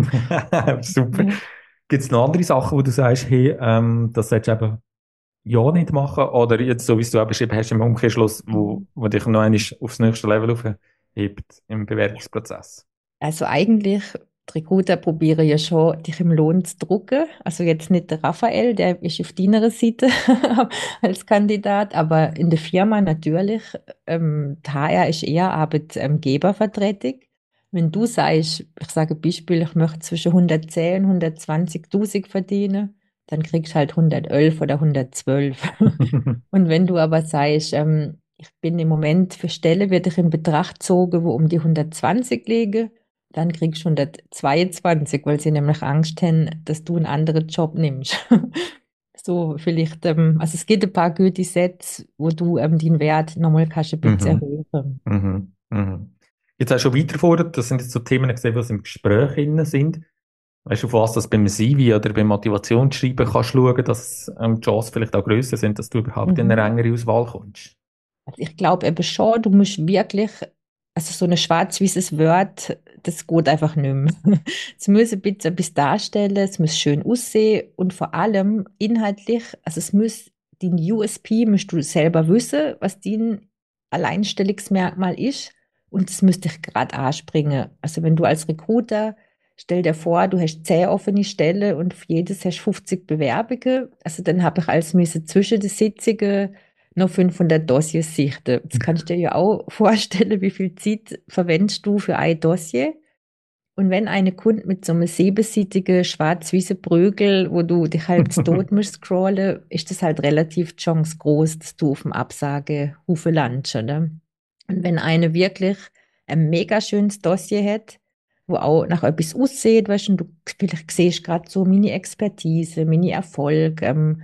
Super. Ja. Gibt es noch andere Sachen, wo du sagst, hey, ähm, das solltest du eben ja nicht machen? Oder jetzt, so wie es du auch beschrieben hast, im Umkehrschluss, wo, wo dich noch einmal aufs nächste Level aufhebt im Bewerbungsprozess? Also eigentlich, die Recruiter probieren ja schon, dich im Lohn zu drucken. Also jetzt nicht der Raphael, der ist auf deiner Seite als Kandidat, aber in der Firma natürlich. Ähm, die H R ist eher Arbeitgebervertretung. Wenn du sagst, ich sage ein Beispiel, ich möchte zwischen hundertzehn und hundertzwanzigtausend verdienen, dann kriegst du halt hundertelf oder hundertzwölf. Und wenn du aber sagst, ähm, ich bin im Moment für Stelle, werde ich in Betracht gezogen, wo um die hundertzwanzig liege, dann kriegst du hundertzweiundzwanzig, weil sie nämlich Angst haben, dass du einen anderen Job nimmst. So vielleicht, ähm, also es gibt ein paar gute Sätze, wo du ähm, den Wert nochmal kannst ein bisschen Mhm. erhöhen. Mhm. Mhm. Jetzt hast du schon weitergefordert, das sind jetzt so Themen gesehen, die im Gespräch innen sind. Weißt du, auf was das beim C V oder beim Motivationsschreiben kannst schauen, dass ähm, die Chancen vielleicht auch grösser sind, dass du überhaupt in eine Mhm. engere Auswahl kommst? Also ich glaube eben schon, du musst wirklich, also so ein schwarz-weißes Wort, das geht einfach nicht mehr. Es muss ein bisschen etwas darstellen, es muss schön aussehen und vor allem inhaltlich, also es muss, dein U S P musst du selber wissen, was dein Alleinstellungsmerkmal ist und es muss dich gerade anspringen. Also wenn du als Recruiter, stell dir vor, du hast zehn offene Stellen und auf jedes hast fünfzig Bewerbungen, also dann habe ich alles müssen zwischen den Sitzungen noch fünfhundert Dossiers sichten. Jetzt kannst du dir ja auch vorstellen, wie viel Zeit verwendest du für ein Dossier. Und wenn eine Kunde mit so einem siebenseitigen schwarz-weißen Prügel, wo du dich halt zu tot musst scrollen, ist das halt relativ die Chance groß, dass du auf dem Absagehufe landest, oder? Und wenn eine wirklich ein mega schönes Dossier hat, wo auch nach etwas aussieht, weißt du, und du vielleicht siehst gerade so meine Expertise, meine Erfolge, ähm,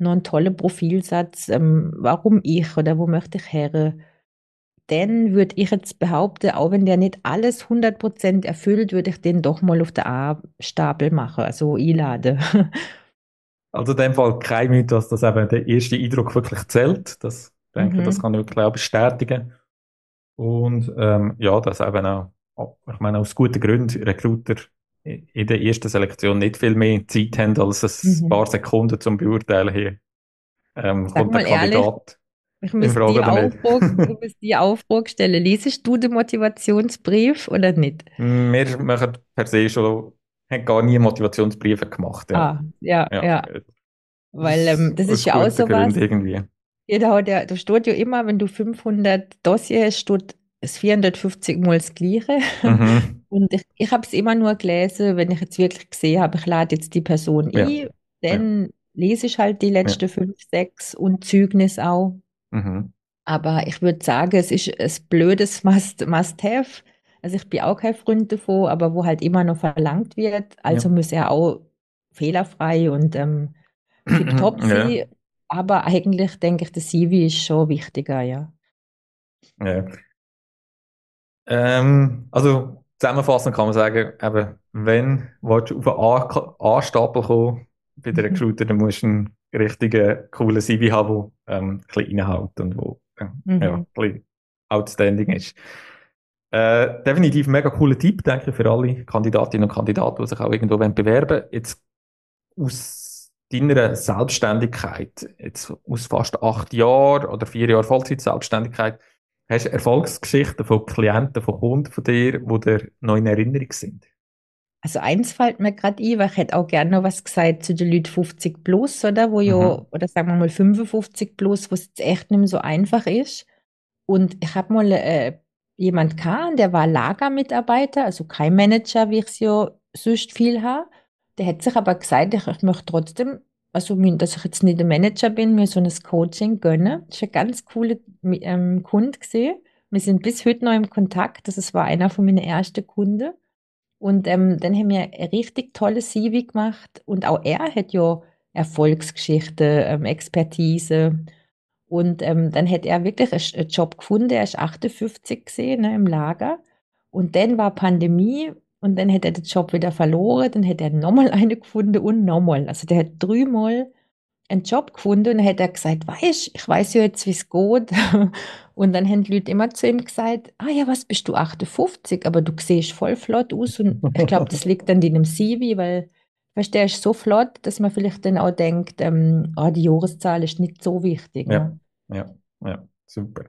noch einen tollen Profilsatz, ähm, warum ich oder wo möchte ich her. Dann würde ich jetzt behaupten, auch wenn der nicht alles hundert Prozent erfüllt, würde ich den doch mal auf den A-Stapel machen, also einladen. Also in dem Fall kein Mythos, dass eben der erste Eindruck wirklich zählt. Das ich denke, das Mhm. kann ich wirklich auch bestätigen. Und ähm, ja, dass eben auch, auch- ich meine, aus guten Gründen Recruiter i- in der ersten Selektion nicht viel mehr Zeit haben als ein Mhm. paar Sekunden zum Beurteilen hier. Ähm, Sag kommt der mal ehrlich, Kandidat ich in müsste Frage die oder nicht? Aufruf, ich müsste die Aufruf stellen. Liesest du den Motivationsbrief oder nicht? Wir machen per se schon, haben gar nie Motivationsbriefe gemacht, ja. Ah, ja, Ja, ja. Weil aus, ähm, das ist aus ja auch guten so was. Gründen irgendwie. Genau, der, da steht ja immer, wenn du fünfhundert Dossiers hast, steht es vierhundertfünfzig Mal das Gleiche. Mhm. Und ich, ich habe es immer nur gelesen, wenn ich jetzt wirklich gesehen habe, ich lade jetzt die Person Ja, ein, ja, dann lese ich halt die ja. letzten fünf, sechs und Zeugnis auch. Mhm. Aber ich würde sagen, es ist ein blödes Must, Must-have. Also ich bin auch kein Freund davon, aber wo halt immer noch verlangt wird, Ja. also muss er auch fehlerfrei und ähm, tipptopp Ja, sein. Aber eigentlich denke ich, der C V ist schon wichtiger, ja. ja. Ähm, also zusammenfassend kann man sagen, eben, wenn willst du auf einen A- A-Stapel kommen bei den Recruiter, dann musst du einen richtigen, coolen C V haben, der ähm, ein bisschen reinhält und wo äh, ja, Mhm. ein bisschen outstanding ist. Äh, definitiv ein mega cooler Tipp, denke ich, für alle Kandidatinnen und Kandidaten, die sich auch irgendwo bewerben wollen. Jetzt aus deiner Selbstständigkeit, jetzt aus fast acht Jahren oder vier Jahren Vollzeit-Selbstständigkeit, hast du Erfolgsgeschichten von Klienten, von Kunden von dir, die dir noch in Erinnerung sind? Also eins fällt mir gerade ein, weil ich hätte auch gerne noch was gesagt zu den Leuten fünfzig plus, oder? Wo ja, Mhm. oder sagen wir mal fünfundfünfzig plus, wo es jetzt echt nicht mehr so einfach ist. Und ich habe mal äh, jemand gehabt, der war Lagermitarbeiter, also kein Manager, wie ich es ja sonst viel habe. Der hat sich aber gesagt, ich, ich möchte trotzdem, also min- dass ich jetzt nicht der Manager bin, mir so ein Coaching gönnen. Das ist ein ganz cooler Mi- ähm, Kunde gesehen. Wir sind bis heute noch im Kontakt. Das ist- war einer von meinen ersten Kunden. Und ähm, dann haben wir ein richtig tolles C V gemacht. Und auch er hat ja Erfolgsgeschichte, ähm, Expertise. Und ähm, dann hat er wirklich einen Sch- einen Job gefunden. Er ist achtundfünfzig gesehen, ne, im Lager. Und dann war Pandemie und dann hat er den Job wieder verloren. Dann hat er nochmal eine gefunden und nochmal. Also der hat dreimal einen Job gefunden und dann hat er gesagt, weißt, ich weiß ja jetzt, wie es geht. Und dann haben die Leute immer zu ihm gesagt, ah ja, was bist du achtundfünfzig, aber du siehst voll flott aus. Und ich glaube, das liegt an deinem C V, weil, weißt, der ist so flott, dass man vielleicht dann auch denkt, ähm, ah, die Jahreszahl ist nicht so wichtig. Ja, Ne? ja, ja, super.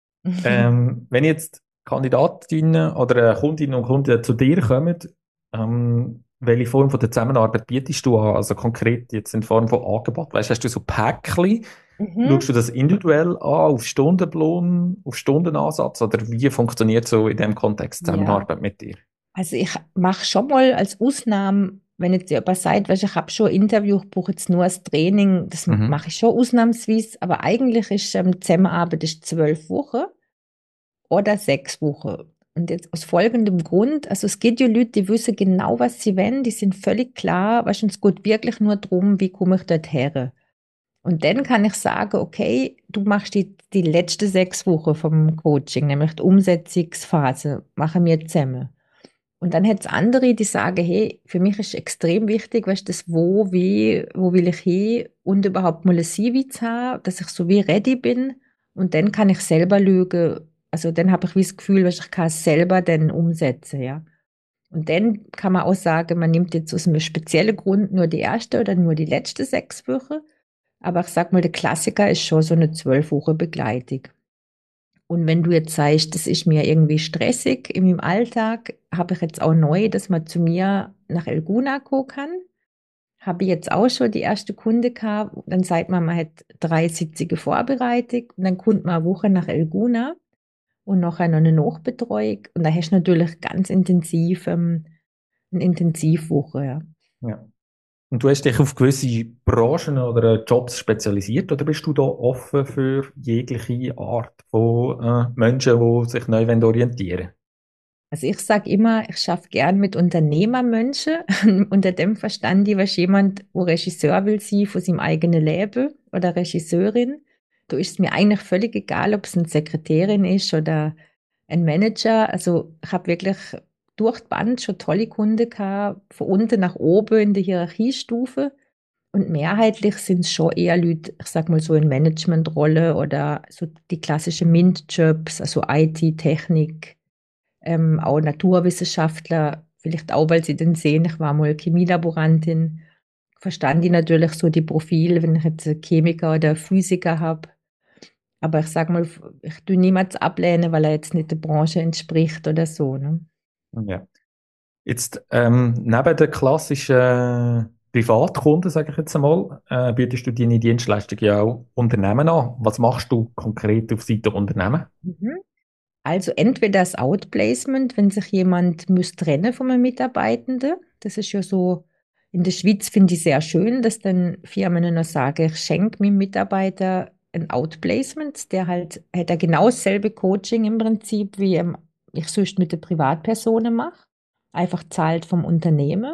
Ähm, wenn jetzt Kandidatinnen oder äh, Kundinnen und Kunden zu dir kommen, ähm, welche Form von der Zusammenarbeit bietest du an? Also konkret jetzt in Form von Angebot. Weißt, hast du so Päckchen? Schaust Mhm. du das individuell an, auf Stundenlohn, auf Stundenansatz? Oder wie funktioniert so in dem Kontext Ja, Zusammenarbeit mit dir? also ich mache schon mal als Ausnahme, wenn jetzt jemand sagt, weißt, ich habe schon ein Interview, ich brauche jetzt nur ein Training, das Mhm. mache ich schon ausnahmsweise, aber eigentlich ist ähm, die Zusammenarbeit ist zwölf Wochen oder sechs Wochen. Und jetzt aus folgendem Grund, also es geht ja Leute, die wissen genau, was sie wollen, die sind völlig klar, weißt, und es geht wirklich nur darum, wie komme ich dort her. Und dann kann ich sagen, okay, du machst die, die letzte sechs Wochen vom Coaching, nämlich die Umsetzungsphase, machen wir zusammen. Und dann hat es andere, die sagen, hey, für mich ist extrem wichtig, weißt du, das wo, wie, wo will ich hin und überhaupt mal ein C V zu haben, dass ich so wie ready bin und dann kann ich selber lügen. Also dann habe ich wie das Gefühl, weißt, ich kann es selber dann umsetzen, ja. Und dann kann man auch sagen, man nimmt jetzt aus einem speziellen Grund nur die erste oder nur die letzte sechs Wochen. Aber ich sag mal, der Klassiker ist schon so eine zwölf Wochen Begleitung. Und wenn du jetzt sagst, das ist mir irgendwie stressig in meinem Alltag, habe ich jetzt auch neu, dass man zu mir nach Elguna kommen kann. Habe ich jetzt auch schon die erste Kunde gehabt. Dann sagt man, man hat drei Sitzige Vorbereitung und dann kommt man eine Woche nach Elguna und nachher noch eine Nachbetreuung. Und da hast du natürlich ganz intensiv, ähm, eine Intensivwoche, ja. Ja. Und du hast dich auf gewisse Branchen oder äh, Jobs spezialisiert oder bist du da offen für jegliche Art von äh, Menschen, die sich neu wollen orientieren Also ich sage immer, ich schaffe gern mit Unternehmermenschen. Unter dem verstand ich, was jemand, wo Regisseur will sein von seinem eigenen Leben. oder Regisseurin. Da ist es mir eigentlich völlig egal, ob es eine Sekretärin ist oder ein Manager. Also ich habe wirklich durch die Band schon tolle Kunden gehabt, von unten nach oben in der Hierarchiestufe. Und mehrheitlich sind es schon eher Leute, ich sag mal so in Managementrolle oder so die klassischen MINT-Jobs, also I T, Technik, ähm, auch Naturwissenschaftler, vielleicht auch, weil sie dann sehen, ich war mal Chemielaborantin, verstand ich natürlich so die Profile, wenn ich jetzt einen Chemiker oder einen Physiker habe. Aber ich sag mal, ich tue niemals ablehnen, weil er jetzt nicht der Branche entspricht oder so. Ne? Ja. Jetzt, ähm, neben den klassischen Privatkunden, sage ich jetzt einmal, äh, bietest du deine Dienstleistung ja auch Unternehmen an. Was machst du konkret auf Seite Unternehmen? Mhm. Also entweder das Outplacement, wenn sich jemand muss trennen von einem Mitarbeitenden. Das ist ja so, in der Schweiz finde ich sehr schön, dass dann Firmen noch sagen, ich schenke meinem Mitarbeiter ein Outplacement, der halt, hat er genau dasselbe Coaching im Prinzip, wie ähm, ich sonst mit den Privatpersonen mache. Einfach zahlt vom Unternehmen.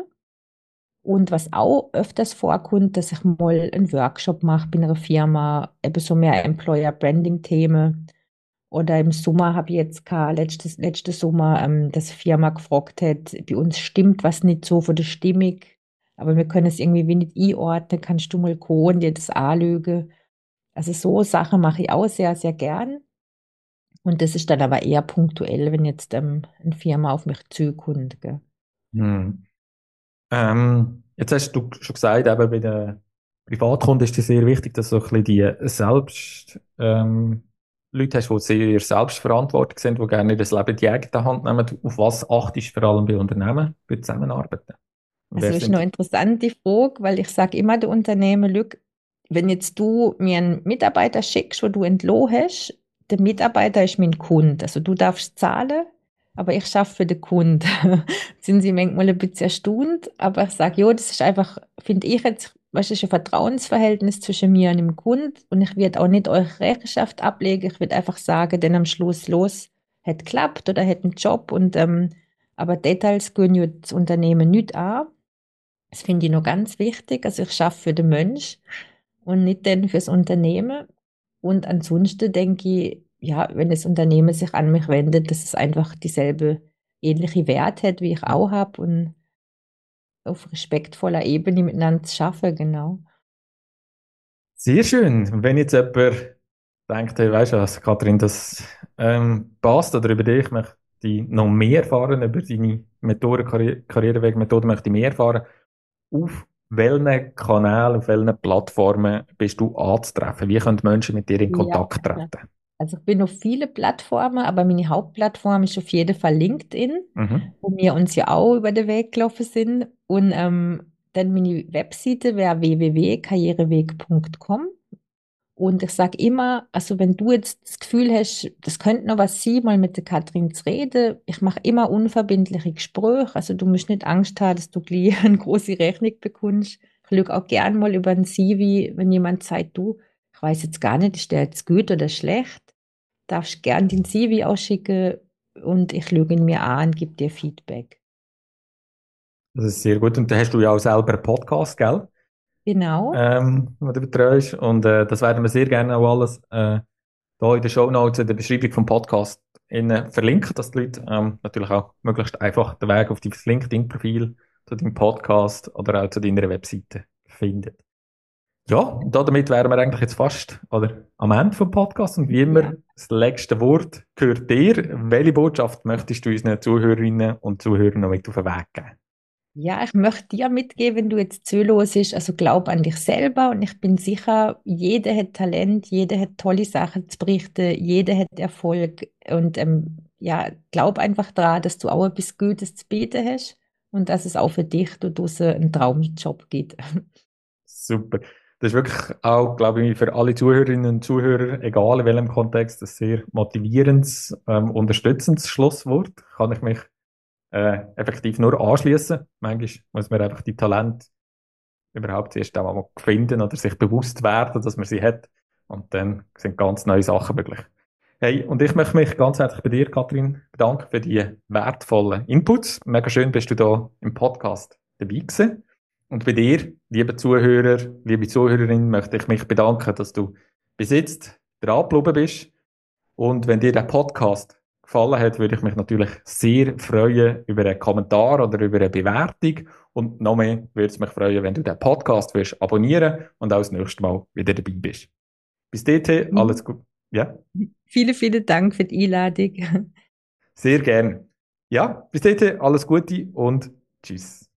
Und was auch öfters vorkommt, dass ich mal einen Workshop mache bei einer Firma, eben so mehr Employer Branding Themen. Oder im Sommer habe ich jetzt gehabt, letztes, letzten Sommer, ähm, dass eine Firma gefragt hat, bei uns stimmt was nicht so von der Stimmung, aber wir können es irgendwie wie nicht einordnen, kannst du mal kommen und dir das anlügen? Also so Sachen mache ich auch sehr, sehr gern. Und das ist dann aber eher punktuell, wenn jetzt ähm, eine Firma auf mich zukommt. Gell? Hm. Ähm, jetzt hast du schon gesagt, eben bei den Privatkunden ist es sehr wichtig, dass du so ein bisschen die selbst, ähm, Leute hast, die sehr selbstverantwortlich sind, die gerne das Leben in die eigene Hand nehmen. Auf was achtest du vor allem bei Unternehmen, bei Zusammenarbeiten? Und wer Also ist noch sind interessant die Frage, weil ich sage immer den Unternehmen, Lück, wenn jetzt du mir einen Mitarbeiter schickst, wo du entlohnt hast, der Mitarbeiter ist mein Kunde. Also du darfst zahlen, aber ich schaffe für den Kunden. Sind sie manchmal ein bisschen erstaunt, aber ich sage, ja, das ist einfach, finde ich jetzt, was ist ein Vertrauensverhältnis zwischen mir und dem Kunden und ich werde auch nicht eure Rechenschaft ablegen, ich werde einfach sagen, denn am Schluss los, hat geklappt oder hat einen Job und ähm, aber Details gehen ja das Unternehmen nicht an. Das finde ich noch ganz wichtig. Also ich schaffe für den Mensch und nicht dann fürs Unternehmen. Und ansonsten denke ich, ja, wenn das Unternehmen sich an mich wendet, dass es einfach dieselbe ähnliche Wert hat, wie ich auch habe und auf respektvoller Ebene miteinander zu schaffen, genau. Sehr schön. Wenn jetzt jemand denkt, hey, weißt du was, Kathrin, das ähm, passt oder über dich, möchte ich noch mehr erfahren, über deine Methoden, Karri Karriereweg, Methoden möchte ich mehr erfahren. Auf welchen Kanälen, auf welchen Plattformen bist du anzutreffen? Wie können Menschen mit dir in Ja. Kontakt treten? Also ich bin auf viele Plattformen, aber meine Hauptplattform ist auf jeden Fall LinkedIn, Mhm. wo wir uns ja auch über den Weg gelaufen sind. Und ähm, dann meine Webseite wäre w w w punkt karriereweg punkt com. Und ich sage immer, also wenn du jetzt das Gefühl hast, das könnte noch was sein, mal mit der Katrin zu reden, ich mache immer unverbindliche Gespräche. Also du musst nicht Angst haben, dass du gleich eine große Rechnung bekommst. Ich schaue auch gern mal über ein C V, wenn jemand sagt, du, ich weiß jetzt gar nicht, ist der jetzt gut oder schlecht, darfst gern den C V ausschicken und ich schaue ihn mir an und gebe dir Feedback. Das ist sehr gut. Und da hast du ja auch selber einen Podcast, gell? Genau. Ähm, den du betreust. Und äh, das werden wir sehr gerne auch alles äh, da in den Shownotes, in der Beschreibung vom Podcast innen verlinken, dass die Leute ähm, natürlich auch möglichst einfach den Weg auf dein LinkedIn-Profil, zu deinem Podcast oder auch zu deiner Webseite finden. Ja, und damit wären wir eigentlich jetzt fast oder am Ende vom Podcast. Und wie Ja. immer, das letzte Wort gehört dir. Welche Botschaft möchtest du unseren Zuhörerinnen und Zuhörern noch mit auf den Weg geben? Ja, ich möchte dir mitgeben, wenn du jetzt zuhörst, ist, also glaub an dich selber und ich bin sicher, jeder hat Talent, jeder hat tolle Sachen zu berichten, jeder hat Erfolg und ähm, ja, glaub einfach daran, dass du auch etwas Gutes zu bieten hast und dass es auch für dich da draussen einen Traumjob gibt. Super. Das ist wirklich auch, glaube ich, für alle Zuhörerinnen und Zuhörer, egal in welchem Kontext, ein sehr motivierendes, ähm, unterstützendes Schlusswort. Kann ich mich äh, effektiv nur anschließen. Manchmal muss man einfach die Talente überhaupt zuerst einmal finden oder sich bewusst werden, dass man sie hat. Und dann sind ganz neue Sachen möglich. Hey, und ich möchte mich ganz herzlich bei dir, Kathrin, bedanken für die wertvollen Inputs. Mega schön, bist du da im Podcast dabei gewesen. Und bei dir, liebe Zuhörer, liebe Zuhörerin, möchte ich mich bedanken, dass du bis jetzt dran geblieben bist. Und wenn dir der Podcast gefallen hat, würde ich mich natürlich sehr freuen über einen Kommentar oder über eine Bewertung. Und noch mehr würde es mich freuen, wenn du den Podcast wirst abonnieren und auch das nächste Mal wieder dabei bist. Bis dahin, alles gut. Ja, Vielen, vielen Dank für die Einladung. sehr gern. Ja, bis dahin, alles Gute und tschüss.